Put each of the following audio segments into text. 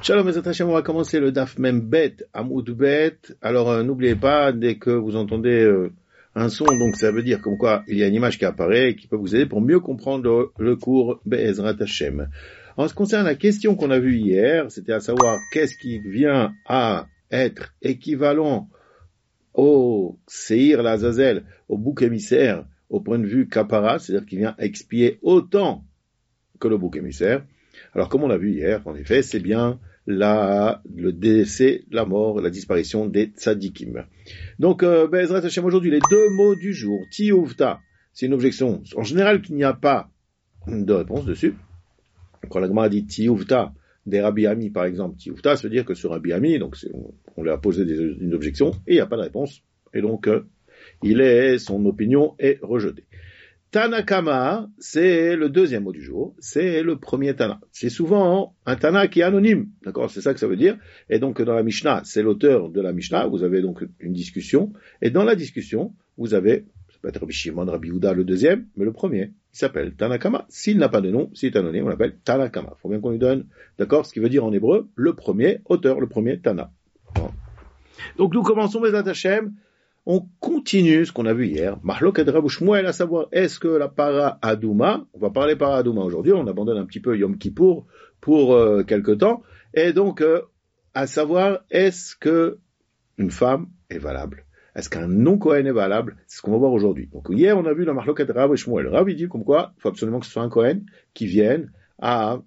Shalom Bezrat Hashem, on va commencer le Daf Mem Bet, Amoud Bet. Alors n'oubliez pas, dès que vous entendez un son, donc ça veut dire comme quoi il y a une image qui apparaît et qui peut vous aider pour mieux comprendre le cours Bezrat Hashem. En ce qui concerne la question qu'on a vue hier, c'était à savoir qu'est-ce qui vient à être équivalent au Seir l'Azazel, au bouc émissaire, au point de vue Kapara, c'est-à-dire qui vient expier autant que le bouc émissaire. Alors, comme on l'a vu hier, en effet, c'est bien le décès, la mort, la disparition des tzadikim. Donc, Bezrat Hashem, aujourd'hui, les deux mots du jour. Tiyuvta, c'est une objection. En général, qu'il n'y a pas de réponse dessus. Quand la Gemara dit Tiyuvta, des Rabbi Ami, par exemple, Tiyuvta, ça veut dire que sur Rabbi Ami, donc on lui a posé une objection, et il n'y a pas de réponse. Et donc, son opinion est rejetée. Tanakama, c'est le deuxième mot du jour, c'est le premier Tana. C'est souvent un Tana qui est anonyme, d'accord, c'est ça que ça veut dire. Et donc dans la Mishnah, c'est l'auteur de la Mishnah, vous avez donc une discussion, et dans la discussion, vous avez, ça peut être Rabbi Shimon, Rabbi Yehuda le deuxième, mais le premier, il s'appelle Tanakama. S'il n'a pas de nom, s'il est anonyme, on l'appelle Tanakama. Il faut bien qu'on lui donne, d'accord, ce qui veut dire en hébreu, le premier auteur, le premier Tana. Donc nous commençons Bezrat Hashem. On continue ce qu'on a vu hier, Mahlok et Rav Shmuel, à savoir, est-ce que la para Adouma, on va parler para Adouma aujourd'hui, on abandonne un petit peu Yom Kippour pour quelque temps, et donc, à savoir, est-ce que une femme est valable? Est-ce qu'un non-Kohen est valable? C'est ce qu'on va voir aujourd'hui. Donc hier, on a vu la Mahlok et Rav Shmuel. Rav, il dit comme quoi, il faut absolument que ce soit un Kohen qui vienne à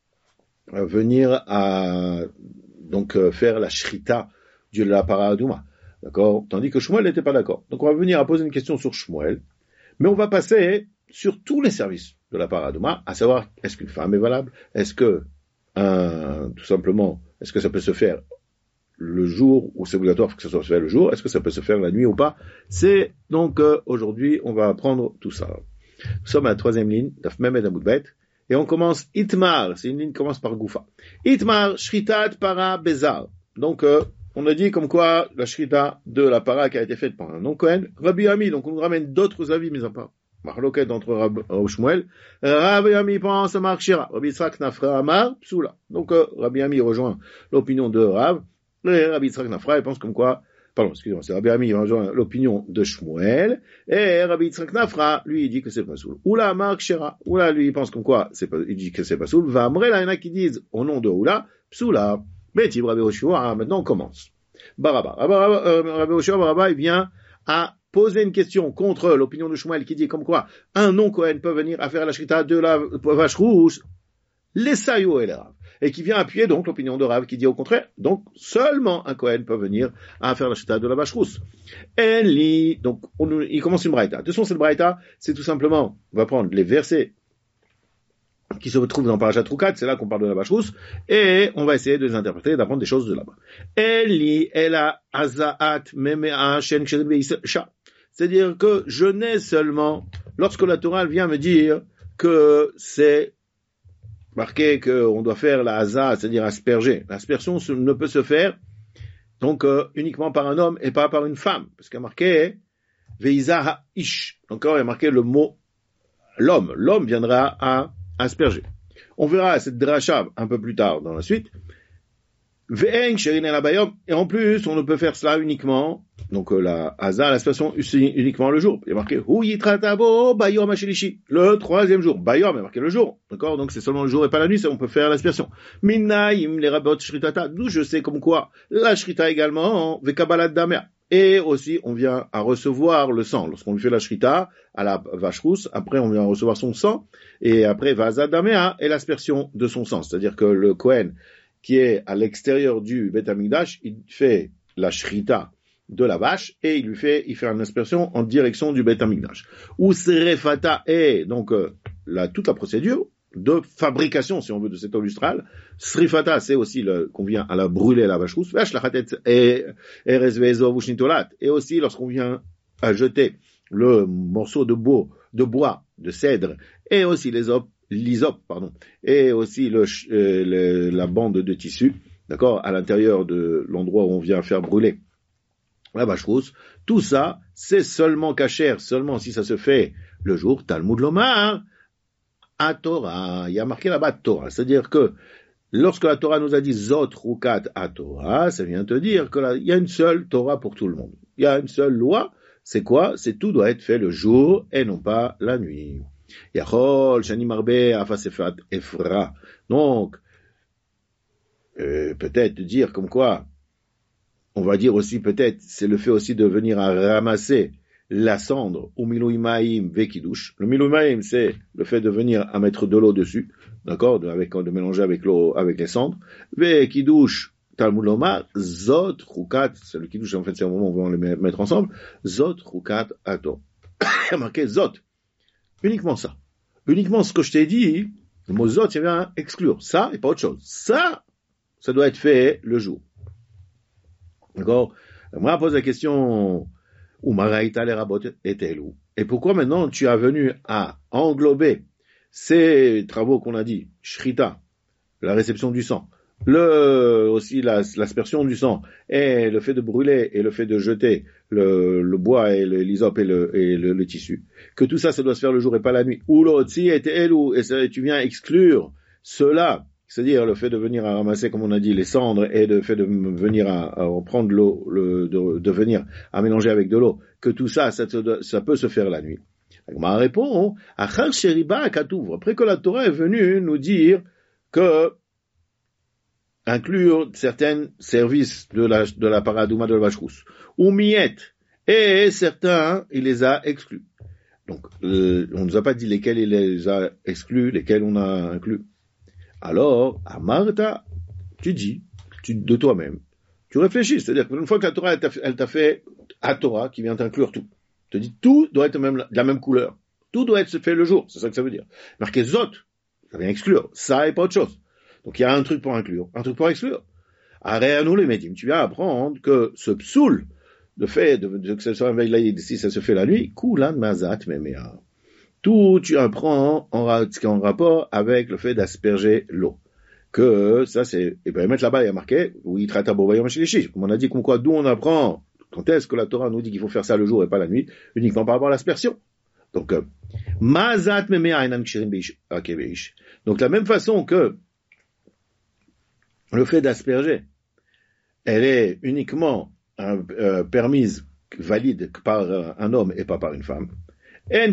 faire la shrita de la para Adouma. D'accord? Tandis que Shmuel n'était pas d'accord. Donc on va venir à poser une question sur Shmuel, mais on va passer sur tous les services de la para Adouma, à savoir, est-ce qu'une femme est valable? Est-ce que, tout simplement, est-ce que ça peut se faire le jour, ou c'est obligatoire que ça soit fait le jour? Est-ce que ça peut se faire la nuit ou pas? C'est donc, aujourd'hui, on va apprendre tout ça. Nous sommes à la troisième ligne, Daf Mem et Amoud Bet, et on commence Itmar, c'est une ligne qui commence par Goufa. Itmar, Shritat para Bezar. Donc, on a dit comme quoi la shrita de la para qui a été faite par un non-Kohen, Rabbi Ami, donc on nous ramène d'autres avis mis à part. Marloquet entre Rav Shmuel, Rabbi Ami pense à Mark Shira, Rabbi Yitzhak Nafra Amar, Psoula. Donc Rabbi Ami rejoint l'opinion de Rav, et Rabbi Yitzhak Nafra, il pense comme quoi, c'est Rabbi Ami rejoint l'opinion de Shmuel, et Rabbi Yitzhak Nafra, lui, il dit que c'est pas soul. Oula Mark Shira, Oula, lui, il pense comme quoi, il dit que c'est pas soul. Va Amrela, il y en a qui disent, au nom de Oula, Psoula. Mais Rabbi Yoshua, maintenant on commence. Rabbi Yoshua, il vient à poser une question contre l'opinion de Shmuel qui dit comme quoi un non-Kohen peut venir à faire la shrita de la vache rouge, les Sayo et les Rav. Et qui vient appuyer donc l'opinion de Rav qui dit au contraire, donc seulement un Kohen peut venir à faire la shrita de la vache rousse. Donc il commence une braïta. De toute façon, cette braïta, c'est tout simplement, on va prendre les versets qui se retrouvent dans Parashat Rukat, c'est là qu'on parle de la vache rousse, et on va essayer de les interpréter, d'apprendre des choses de là-bas. C'est-à-dire que je n'ai seulement, lorsque la Torah vient me dire que c'est marqué qu'on doit faire la haza, c'est-à-dire asperger. L'aspersion ne peut se faire donc uniquement par un homme et pas par une femme, parce qu'il y a marqué Veiza ha-ish. Encore, il y a marqué le mot l'homme. L'homme viendra à asperger. On verra cette dracha un peu plus tard dans la suite. Et en plus, on ne peut faire cela uniquement, donc la haza, l'aspersion uniquement le jour. Il y a marqué le troisième jour. Bayom, il y a marqué le jour. D'accord? Donc c'est seulement le jour et pas la nuit, ça on peut faire l'aspersion. Minnaim, les rabot shritata. D'où je sais comme quoi la shrita également, vekabalat damer. Et aussi, on vient à recevoir le sang. Lorsqu'on lui fait la shrita à la vache rousse, après on vient recevoir son sang, et après vaza damea et l'aspersion de son sang. C'est-à-dire que le Kohen, qui est à l'extérieur du Beth Amikdash, il fait la shrita de la vache, et il fait une aspersion en direction du Beth Amikdash. Ou serefata est, donc, toute la procédure de fabrication, si on veut, de cette eau lustrale. Srifata, c'est aussi qu'on vient à la brûler la vache rousse. Et aussi lorsqu'on vient à jeter le morceau de bois, de cèdre, et aussi l'hysope, et aussi la bande de tissu, d'accord, à l'intérieur de l'endroit où on vient faire brûler la vache rousse. Tout ça, c'est seulement cachère, seulement si ça se fait le jour, Talmud Lomar, à Torah, il y a marqué là-bas Torah, c'est-à-dire que lorsque la Torah nous a dit Zot Rukat à Torah, ça vient te dire qu'il y a une seule Torah pour tout le monde. Il y a une seule loi. C'est quoi? C'est tout doit être fait le jour et non pas la nuit. Yachol, Shani Marbe, Afasefat, Efra. Donc, peut-être dire comme quoi, on va dire aussi peut-être, c'est le fait aussi de venir à ramasser la cendre, ou milouimaïm vekidush. Le milouimaïm, c'est le fait de venir à mettre de l'eau dessus, d'accord, de mélanger avec l'eau, avec les cendres. Vekidush, Talmud Lomar, Zot, Rukat, c'est le kiddush, en fait, c'est au moment où on va les mettre ensemble. Zot, Rukat, Ato. Il y a marqué Zot. Uniquement ça. Uniquement ce que je t'ai dit, le mot Zot, il vient exclure. Ça, et pas autre chose. Ça doit être fait le jour. D'accord? Moi, je pose la question, où Maraïta les rabot est-elle où? Et pourquoi maintenant tu as venu à englober ces travaux qu'on a dit, Shrita, la réception du sang, aussi l'aspersion du sang, et le fait de brûler, et le fait de jeter le bois et l'hysope et le tissu, que tout ça doit se faire le jour et pas la nuit. Ou l'autre, si était elle ou, et tu viens exclure cela, c'est-à-dire le fait de venir à ramasser, comme on a dit, les cendres, et le fait de venir à prendre l'eau, de venir à mélanger avec de l'eau, que tout ça peut se faire la nuit. Ma répond, après que la Torah est venue nous dire que inclure certains services de la paradouma de la vache-rousse, ou miette, et certains, il les a exclus. Donc, on ne nous a pas dit lesquels il les a exclus, lesquels on a inclus. Alors, à Martha, tu dis, de toi-même, tu réfléchis, c'est-à-dire qu'une fois que la Torah, elle t'a fait à Torah, qui vient t'inclure tout, te dit, tout doit être de la même couleur, tout doit être fait le jour, c'est ça que ça veut dire. Marqué Zot, ça vient exclure, ça et pas autre chose. Donc il y a un truc pour inclure, un truc pour exclure. Arrête nous les médiums, tu viens apprendre que ce psoul, le fait que ce soit un veille si ça se fait la nuit, kulan mazat memea. Tout tu apprends en rapport avec le fait d'asperger l'eau. Que ça c'est, et ben mettre là-bas il y a marqué, oui, traite à Bovaïom Shilishi. Comme on a dit, comme quoi, d'où on apprend, quand est-ce que la Torah nous dit qu'il faut faire ça le jour et pas la nuit, uniquement par rapport à l'aspersion. Donc, mazat memea inan kshirin beish. Donc, de la même façon que le fait d'asperger, elle est uniquement permise, valide par un homme et pas par une femme. Et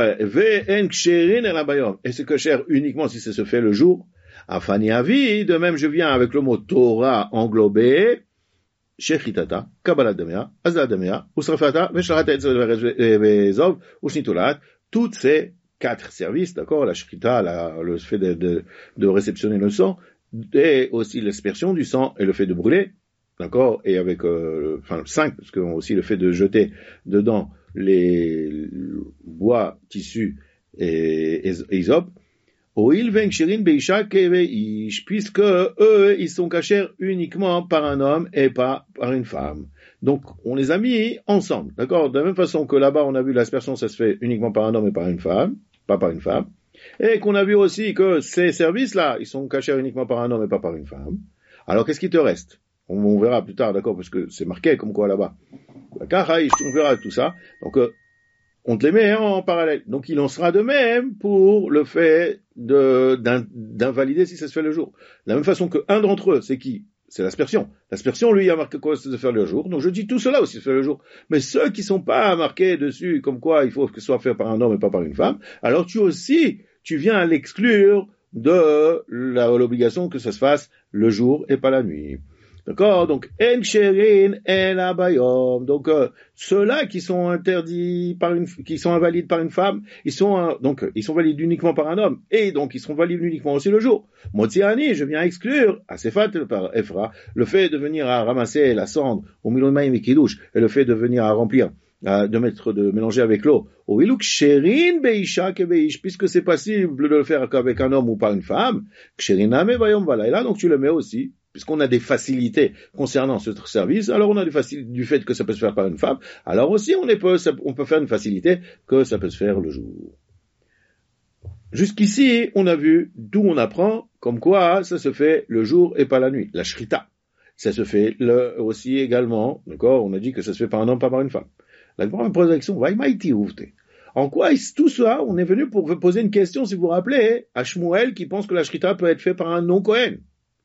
c'est que cher uniquement si ça se fait le jour. Afani avi, de même je viens avec le mot Torah englobé, Shechitata, Kabbalah Damea, Azla Damea, Usrafata, Vesharata Vezov, Ushnitulat, toutes ces 4 services, d'accord, la Shechita, le fait de réceptionner le sang, et aussi l'aspersion du sang et le fait de brûler, d'accord, et avec, 5, parce que aussi le fait de jeter dedans les bois, tissus et hysope, puisque eux, ils sont cachés uniquement par un homme et pas par une femme. Donc, on les a mis ensemble, d'accord? De la même façon que là-bas, on a vu l'aspersion, ça se fait uniquement par un homme et par une femme, pas par une femme. Et qu'on a vu aussi que ces services-là, ils sont cachés uniquement par un homme et pas par une femme. Alors, qu'est-ce qui te reste? On verra plus tard, d'accord? Parce que c'est marqué comme quoi là-bas. On verra tout ça. Donc, on te les met en parallèle. Donc, il en sera de même pour le fait d'invalider si ça se fait le jour. De la même façon qu'un d'entre eux, c'est qui? C'est l'aspersion. L'aspersion, lui, a marqué quoi se faire le jour. Donc, je dis tout cela aussi se fait le jour. Mais ceux qui sont pas marqués dessus, comme quoi il faut que ce soit fait par un homme et pas par une femme, alors tu viens à l'exclure de l'obligation que ça se fasse le jour et pas la nuit. D'accord? Donc, en ksherin en abayom. Donc, ceux-là qui sont interdits qui sont invalides par une femme, ils sont valides uniquement par un homme. Et donc, ils seront valides uniquement aussi le jour. Motiani, je viens exclure, asefat par Ephra, le fait de venir à ramasser la cendre, au milon maïm et kidouche, et le fait de venir à remplir, de mélanger avec l'eau. Au iluk ksherin beisha ke beish, puisque c'est possible de le faire qu'avec un homme ou par une femme, ksherin ame vayom valaila, donc tu le mets aussi. Puisqu'on a des facilités concernant ce service, alors on a des facilités du fait que ça peut se faire par une femme, alors aussi on peut faire une facilité que ça peut se faire le jour. Jusqu'ici, on a vu d'où on apprend comme quoi ça se fait le jour et pas la nuit, la shrita. Ça se fait aussi également, d'accord, on a dit que ça se fait par un homme, pas par une femme. La grande protection, en quoi tout ça, on est venu pour vous poser une question, si vous vous rappelez, à Shmuel qui pense que la shrita peut être faite par un non-Kohen.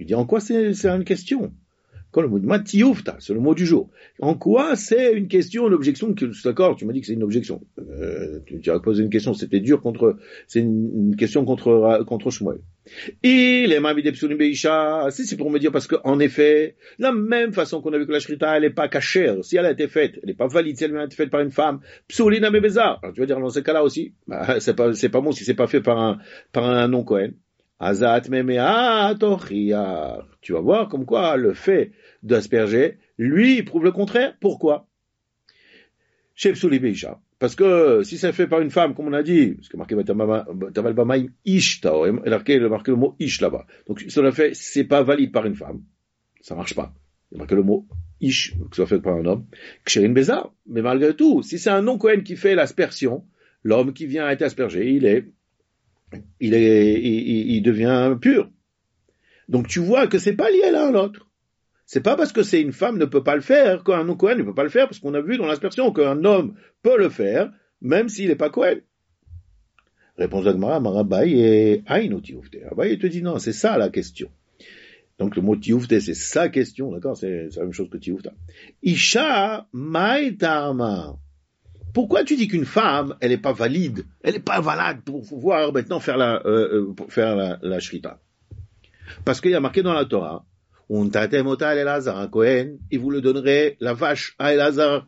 Il dit, en quoi c'est une question? Quand le mot de matioufta, c'est le mot du jour. En quoi c'est une question, une objection d'accord, tu m'as dit que c'est une objection. Tu as posé une question, c'est une question contre Shmuel. Et les Mamidé Psulim Beisha, c'est pour me dire parce que, en effet, la même façon qu'on a vu que la Shrita, elle est pas cachère. Si elle a été faite, elle est pas valide, si elle a été faite par une femme, Psulina Mebezar. Alors, tu vas dire, dans ce cas-là aussi, bah, c'est pas bon si c'est pas fait par un non-Cohen. Azat Memea Tochia. Tu vas voir comme quoi le fait d'asperger, lui, il prouve le contraire. Pourquoi? Chez Psuli Beisha. Parce que si c'est fait par une femme, comme on a dit, parce que marqué Taval Bamaim Ish, il a marqué le mot Ish là-bas. Donc cela fait, c'est pas valide par une femme. Ça marche pas. Il a marqué le mot Ish, que ce soit fait par un homme. Ksherin Bézar. Mais malgré tout, si c'est un non-Cohen qui fait l'aspersion, l'homme qui vient être aspergé, il devient pur. Donc tu vois que c'est pas lié l'un à l'autre. C'est pas parce que c'est une femme ne peut pas le faire qu'un non-Cohen ne peut pas le faire, parce qu'on a vu dans l'aspersion qu'un homme peut le faire, même s'il n'est pas Cohen. Réponse d'Agmara, Marabaï et Aïno Tioufte. Abaï te dit non, c'est ça la question. Donc le mot Tioufte, c'est sa question, d'accord? C'est la même chose que Tioufta. Isha Maïtama. Pourquoi tu dis qu'une femme, elle n'est pas valide, elle n'est pas valide pour pouvoir maintenant faire la shrita? Parce qu'il y a marqué dans la Torah, un Elazar, un Kohen, il vous le donnerait la vache à Elazar.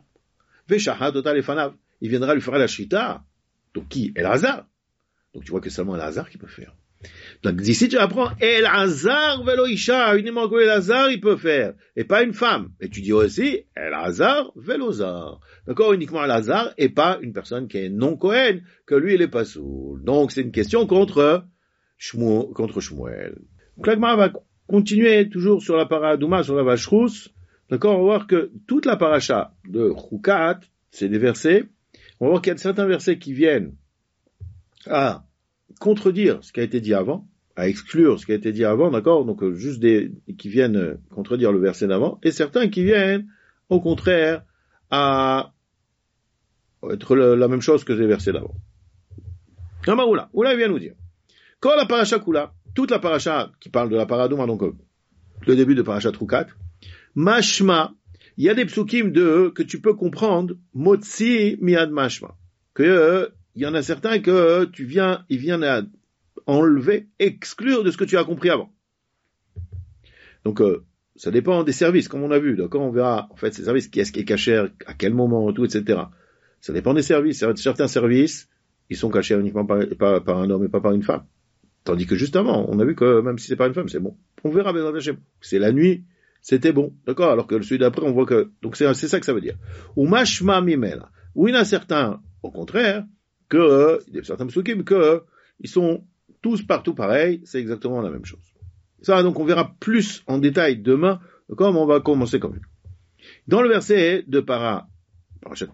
Il viendra lui faire la shrita. Donc qui? Elazar. Donc tu vois que c'est seulement Elazar qui peut faire. Donc d'ici tu apprends Elazar velo isha, uniquement que Elazar il peut faire, et pas une femme. Et tu dis aussi Elazar velozar. D'accord, uniquement Elazar et pas une personne qui est non Kohen, que lui il est pas soul. Donc c'est une question contre Shmuel. Donc l'Agmara va continuer toujours sur la paradouma, sur la vache rousse. D'accord, on va voir que toute la paracha de Chukat, c'est des versets. On va voir qu'il y a certains versets qui viennent à contredire ce qui a été dit avant, à exclure ce qui a été dit avant, d'accord? Donc juste qui viennent contredire le verset d'avant, et certains qui viennent, au contraire, à être la même chose que les versets d'avant. Oula il vient nous dire, quand la paracha Kula, toute la paracha qui parle de la paradouma, donc le début de paracha Trukat, mashma, il y a des psukim que tu peux comprendre, motzi miad mashma, que il y en a certains que ils viennent à enlever, exclure de ce que tu as compris avant. Donc, ça dépend des services, comme on a vu, d'accord? On verra, en fait, ces services, qui est-ce qui est cachère, à quel moment, tout, etc. Ça dépend des services. Certains services, ils sont cachés uniquement par un homme et pas par une femme. Tandis que juste avant, on a vu que même si c'est pas une femme, c'est bon. On verra, c'est la nuit, c'était bon, d'accord? Alors que celui d'après, on voit que, donc c'est ça que ça veut dire. Ou mashma mimela. Ou il y en a certains, au contraire, il y a certains psukim ils sont tous partout pareils, c'est exactement la même chose. Ça, donc, on verra plus en détail demain, comme on va commencer comme lui. Dans le verset de paracha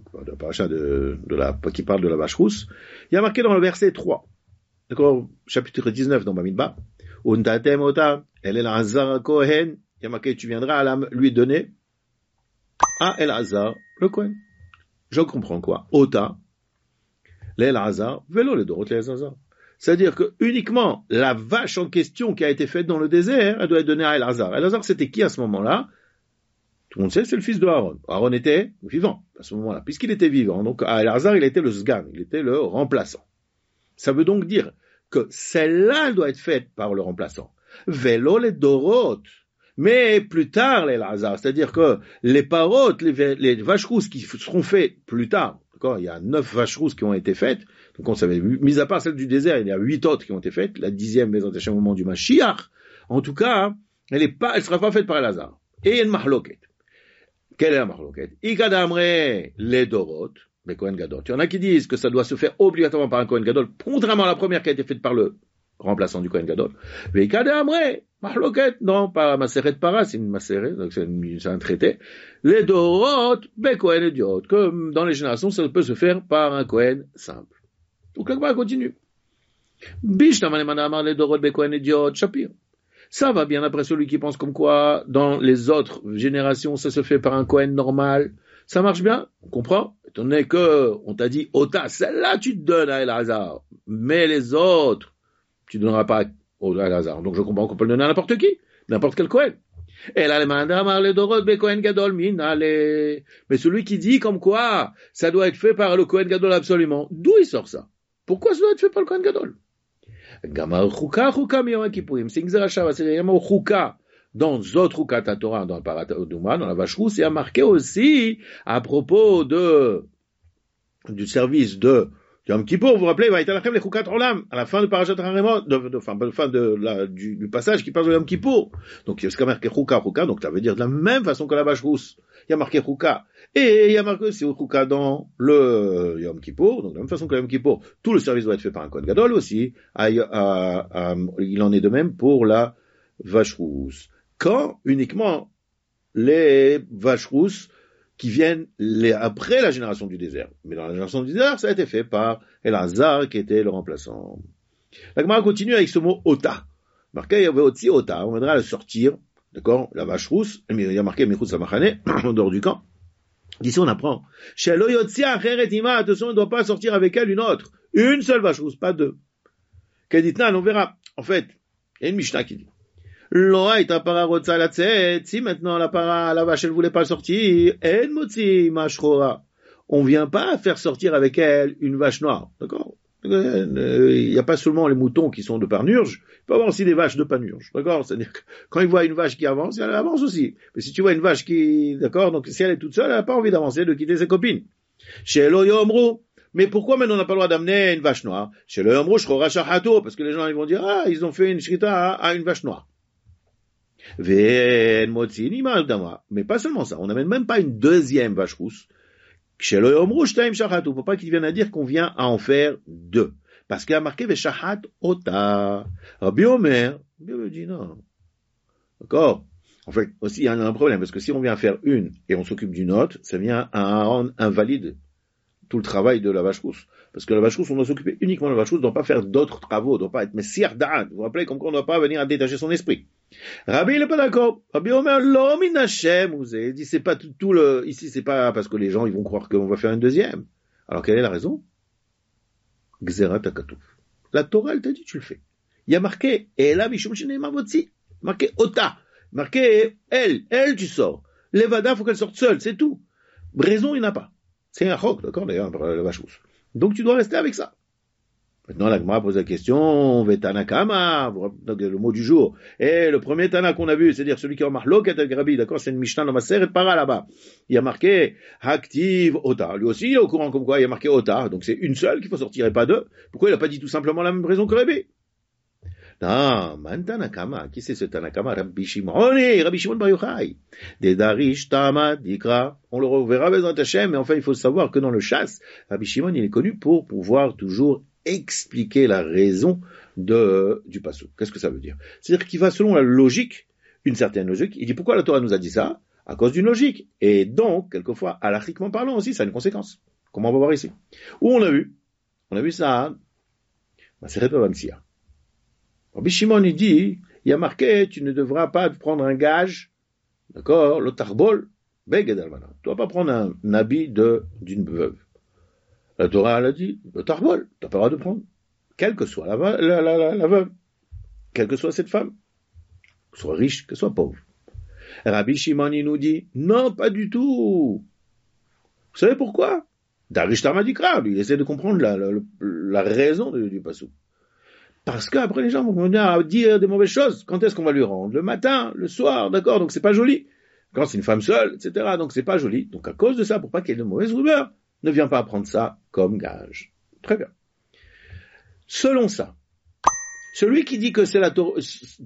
qui parle de la vache rousse, il y a marqué dans le verset 3, d'accord, chapitre 19 dans Bamidbar, Untatem ota, el Elazar Kohen, il y a marqué, tu viendras à lui donner à Elazar le Kohen. Je comprends quoi? Ota, l'Elazar, vélo le Dorot l'Elazar. C'est-à-dire que uniquement la vache en question qui a été faite dans le désert, elle doit être donnée à Elazar. Elazar, c'était qui à ce moment-là? Tout le monde sait, c'est le fils de Aaron. Aaron était vivant à ce moment-là, puisqu'il était vivant. Donc, à Elazar, il était le sgan, il était le remplaçant. Ça veut donc dire que celle-là, elle doit être faite par le remplaçant. Vélo les Dorot. Mais plus tard, l'Elazar, c'est-à-dire que les parottes, les vaches rousses qui seront faites plus tard, d'accord, il y a 9 vaches rousses qui ont été faites, donc on savait, mis à part celle du désert, il y a 8 autres qui ont été faites, la 10e présentation au moment du Mashiach, en tout cas, elle sera pas faite par Elazar. Et il y a une mahloket. Quelle est la mahloket? Ikadamre les Dorot, les Kohen Gadol. Il y en a qui disent que ça doit se faire obligatoirement par un Kohen Gadol, contrairement à la première qui a été faite par le remplaçant du Kohen Gadol. Mais Ikadamre, mahloket, non, pas Maseret Para, c'est une Maseret, donc c'est un traité. Les Dorot, Kohen et Diot, que dans les générations, ça peut se faire par un Kohen simple. Donc là, on continue. Les Dorot, Kohen et Diot, Shapir. Ça va bien après celui qui pense comme quoi, dans les autres générations, ça se fait par un Kohen normal. Ça marche bien, on comprend. Étant donné que, on t'a dit, Ota, celle-là, tu te donnes à Elazar. Mais les autres, tu ne donneras pas à Elazar. Donc je comprends qu'on peut le donner à n'importe qui. n'importe quel Kohen. Et là, mais celui qui dit comme quoi ça doit être fait par le Kohen Gadol absolument, d'où il sort ça? Pourquoi ça doit être fait par le Kohen Gadol? Dans d'autres Chukat Torah, dans le Paratoduma, dans la vache rousse, il y a marqué aussi à propos du service de Yom Kippour, vous vous rappelez, va être les Chukat Olam, à la fin de Parashat Haremot, du passage qui parle de Yom Kippour. Donc, il y a marqué Chuka, donc ça veut dire de la même façon que la vache rousse. Il y a marqué Chuka. Et il y a marqué aussi Chuka dans le Yom Kippour, donc de la même façon que le Yom Kippour, tout le service doit être fait par un Kohen Gadol aussi. Il en est de même pour la vache rousse. Quand uniquement les vaches rousses qui viennent après la génération du désert. Mais dans la génération du désert, ça a été fait par Elazar, qui était le remplaçant. La Gemara continue avec ce mot ota. Marqué, il y avait aussi ota. On viendra le sortir, d'accord, la vache rousse, il y a marqué Mechutz Samachane, en dehors du camp. Ici, on apprend. Shelo Yotzia Acheret Ima, attention, il ne doit pas sortir avec elle une autre. Une seule vache rousse, pas deux. Keditnan, on verra. En fait, il y a une Mishnah qui dit. Si maintenant la vache elle voulait pas sortir, on vient pas faire sortir avec elle une vache noire, d'accord? Il n'y a pas seulement les moutons qui sont de panurge, il peut y avoir aussi des vaches de panurge, d'accord? C'est-à-dire que quand il voit une vache qui avance, elle avance aussi. Mais si tu vois une vache d'accord, donc si elle est toute seule, elle n'a pas envie d'avancer, de quitter ses copines. Chez Yomru. Mais pourquoi maintenant on n'a pas le droit d'amener une vache noire? Chez Yomru, parce que les gens ils vont dire, ils ont fait une shrita à une vache noire. Mais pas seulement ça, on n'amène même pas une deuxième vache rousse. Faut pas qu'ils viennent à dire qu'on vient à en faire deux. Parce qu'il y a marqué Veshahat Ota. Rabbi Omer dit non. D'accord? En fait, aussi, il y a un problème, parce que si on vient faire une et on s'occupe d'une autre, ça vient à rendre invalide tout le travail de la vache rousse. Parce que la vache rousse, on doit s'occuper uniquement de la vache rousse, on ne doit pas faire d'autres travaux, on ne doit pas être Messiah Da'at. Vous vous rappelez, comme quoi on ne doit pas venir à détacher son esprit. Rabbi, il n'est pas d'accord. Rabbi Omer, l'homme in Hashem, il dit, c'est pas ici, c'est pas parce que les gens, ils vont croire qu'on va faire une deuxième. Alors, quelle est la raison? Gzerat Akatouf. La Torah, elle t'a dit, tu le fais. Il y a marqué, et là, Mishum Shinei Mavotzi. Marqué Ota. Marqué, elle, tu sors. Levada, faut qu'elle sorte seule, c'est tout. Raison, il n'y en a pas. C'est un chok, d'accord, d'ailleurs, la vache rousse. Donc, tu dois rester avec ça. Maintenant, la Gemara pose la question, Vetanakama, donc le mot du jour. Et le premier Tana qu'on a vu, c'est-à-dire celui qui est en Marlok et Grabi, d'accord, c'est une Mishnah dans Maseret Para là-bas. Il y a marqué Active Ota. Lui aussi, il est au courant comme quoi il y a marqué Ota. Donc c'est une seule qu'il faut sortir et pas deux. Pourquoi il n'a pas dit tout simplement la même raison que Rabbi? Non, Man Tanakama. Qui c'est ce Tanakama? Rabbi Shimon. Rabbi Shimon Bar Yochai. Des Darish Tama Dikra. On le reverra Bezrat Hashem, mais enfin, il faut savoir que dans le chasse, Rabbi Shimon, il est connu pour pouvoir toujours expliquer la raison du passage. Qu'est-ce que ça veut dire? C'est-à-dire qu'il va selon la logique, une certaine logique. Il dit pourquoi la Torah nous a dit ça? À cause d'une logique. Et donc, quelquefois, halachiquement parlant aussi, ça a une conséquence. Comment on va voir ici? Où on a vu? On a vu ça, Maseret Bava Metzia. Rabbi Shimon, il dit, il y a marqué, tu ne devras pas prendre un gage, d'accord, le tarbol, beged almana. Tu ne dois pas prendre un habit d'une veuve. La Torah, elle a dit, le tarbol, tu n'as pas le droit de prendre. Quelle que soit la veuve, quelle que soit cette femme, qu'elle soit riche, qu'elle soit pauvre. Rabbi Shimon, il nous dit, non, pas du tout. Vous savez pourquoi? Darish Tamadikra, lui, il essaie de comprendre la raison du passou. Parce qu'après, les gens vont venir à dire des mauvaises choses. Quand est-ce qu'on va lui rendre? Le matin, le soir, d'accord? Donc c'est pas joli. Quand c'est une femme seule, etc. Donc c'est pas joli. Donc à cause de ça, pour pas qu'il y ait de mauvaises rumeurs, ne viens pas prendre ça comme gage. Très bien. Selon ça, celui qui dit que c'est la Torah,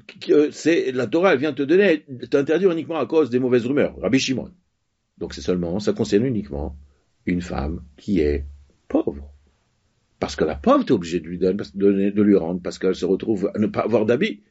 elle vient te donner, t'interdire uniquement à cause des mauvaises rumeurs, Rabbi Shimon. Donc ça concerne uniquement une femme qui est pauvre. Parce que la pauvre, t'es obligé de lui rendre, parce qu'elle se retrouve à ne pas avoir d'habits.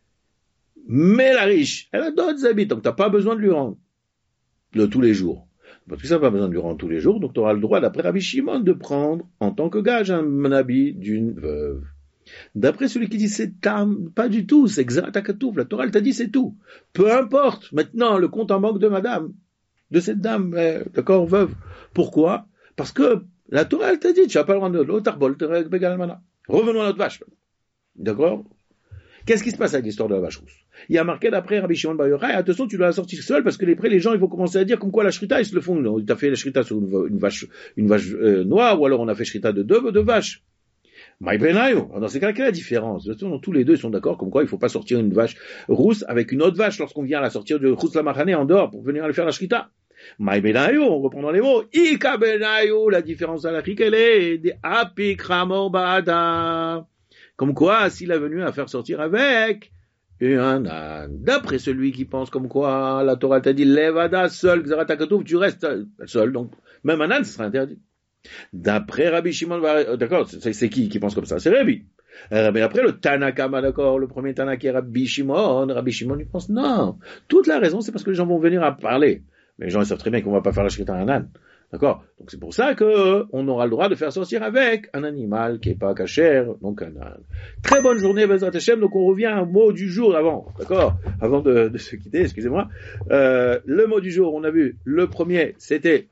Mais la riche, elle a d'autres habits, donc t'as pas besoin de lui rendre. De tous les jours. Parce que ça n'a pas besoin de lui rendre tous les jours, donc tu auras le droit, d'après Rabbi Shimon, de prendre en tant que gage un habit d'une veuve. D'après celui qui dit c'est pas du tout, c'est exact à Katouf, la Torah elle t'a dit c'est tout. Peu importe, maintenant, le compte en banque de cette dame, d'accord, veuve. Pourquoi? Parce que la Torah elle t'a dit, tu n'as pas le droit de l'otarbol, revenons à notre vache. D'accord? Qu'est-ce qui se passe avec l'histoire de la vache rousse? Il y a marqué d'après Rabbi Shimon Bar Yochai, attention, tu dois la sortir seule parce que les gens ils vont commencer à dire comme quoi la shrita ils se le font. On a fait la shrita sur une vache noire ou alors on a fait shrita de deux vaches. Maï Benayo. Dans ces cas-là, quelle est la différence? Tous les deux ils sont d'accord comme quoi il ne faut pas sortir une vache rousse avec une autre vache lorsqu'on vient la sortir de Chutz Lamachane en dehors pour venir aller faire la shrita. Maï Benayo, on reprend dans les mots. Ika Benayo, la différence à la chic, elle est des apikramor bada. Comme quoi, s'il est venu à faire sortir avec un âne. D'après celui qui pense comme quoi la Torah t'a dit levada seul, Xaratakatouf, tu restes seul. Donc, même un âne, ce sera interdit. D'après Rabbi Shimon, d'accord, c'est qui pense comme ça? C'est Rabbi. Mais après, le Tanakama, d'accord, le premier Tanakh est Rabbi Shimon, il pense non. Toute la raison, c'est parce que les gens vont venir à parler. Mais les gens, ils savent très bien qu'on va pas faire la shrita à un âne. D'accord? Donc c'est pour ça que on aura le droit de faire sortir avec un animal qui est pas kasher, donc un âne. Très bonne journée, Bezrat Hashem. Donc on revient au mot du jour avant, d'accord? Avant de se quitter, excusez-moi. Le mot du jour, on a vu, le premier, c'était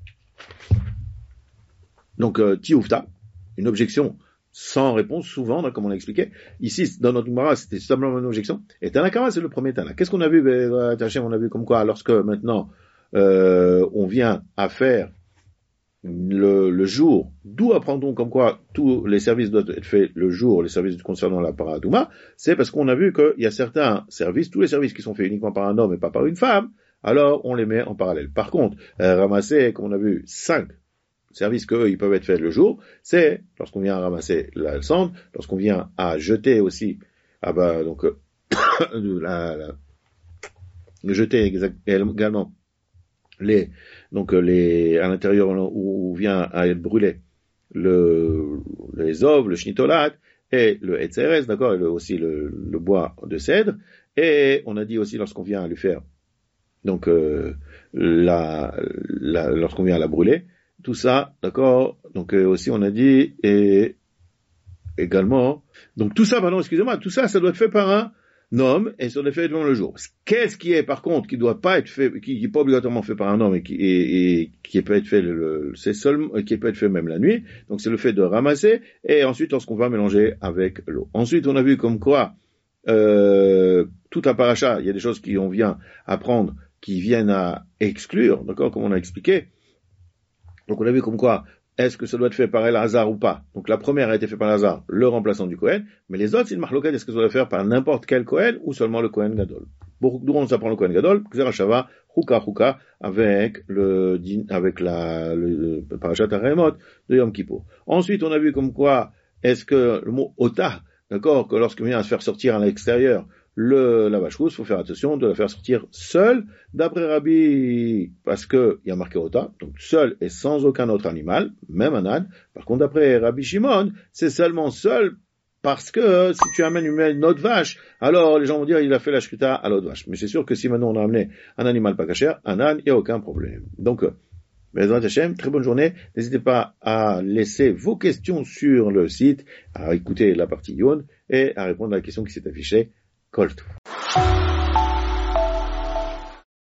donc Tioufta, une objection sans réponse, souvent, comme on l'a expliqué. Ici, dans notre Gemara, c'était simplement une objection. Et Tanakama, c'est le premier Tanakh. Qu'est-ce qu'on a vu, Bezrat Hashem? On a vu comme quoi, lorsque maintenant on vient à faire le jour, d'où apprendons comme quoi tous les services doivent être faits le jour, les services concernant la paradouma, c'est parce qu'on a vu qu'il y a certains services, tous les services qui sont faits uniquement par un homme et pas par une femme, alors on les met en parallèle. Par contre, ramasser, comme on a vu, 5 services qu'eux, ils peuvent être faits le jour, c'est lorsqu'on vient à ramasser la cendre, lorsqu'on vient à jeter aussi, donc jeter également à l'intérieur où vient à être brûlé les oves, le shnitolat et le etzeres, d'accord, et aussi le bois de cèdre, et on a dit aussi lorsqu'on vient à lui faire donc lorsqu'on vient à la brûler, tout ça, d'accord, donc aussi on a dit et également, donc tout ça, tout ça, ça doit être fait par un homme et ça doit être fait devant le jour. Qu'est-ce qui est par contre qui doit pas être fait, qui est pas obligatoirement fait par un homme et qui peut être fait c'est seulement qui peut être fait même la nuit. Donc c'est le fait de ramasser et ensuite lorsqu'on va mélanger avec l'eau. Ensuite on a vu comme quoi toute la paracha, il y a des choses qu'on vient apprendre qui viennent à exclure, d'accord, comme on a expliqué. Donc on a vu comme quoi est-ce que ça doit être fait par El-Hazar ou pas? Donc la première a été faite par El-Hazar, le remplaçant du Kohen, mais les autres, c'est une marloquette, est-ce que ça doit être fait par n'importe quel Kohen ou seulement le Kohen Gadol? D'où on s'apprend le Kohen Gadol? Xerashava, Chouka, avec le Parashat HaRemot de Yom Kippour. Ensuite, on a vu comme quoi, est-ce que le mot Ota, d'accord, que lorsqu'on vient à se faire sortir à l'extérieur, la vache rousse, faut faire attention de la faire sortir seule, d'après Rabbi, parce que il y a marqué Ota, donc seul et sans aucun autre animal, même un âne. Par contre, d'après Rabbi Shimon, c'est seulement seul parce que si tu amènes une autre vache, alors les gens vont dire il a fait la shkita à l'autre vache. Mais c'est sûr que si maintenant on a amené un animal pas kasher, un âne, il n'y a aucun problème. Donc, Bezrat Hashem, très bonne journée. N'hésitez pas à laisser vos questions sur le site, à écouter la partie Yon et à répondre à la question qui s'est affichée. Kol Tov.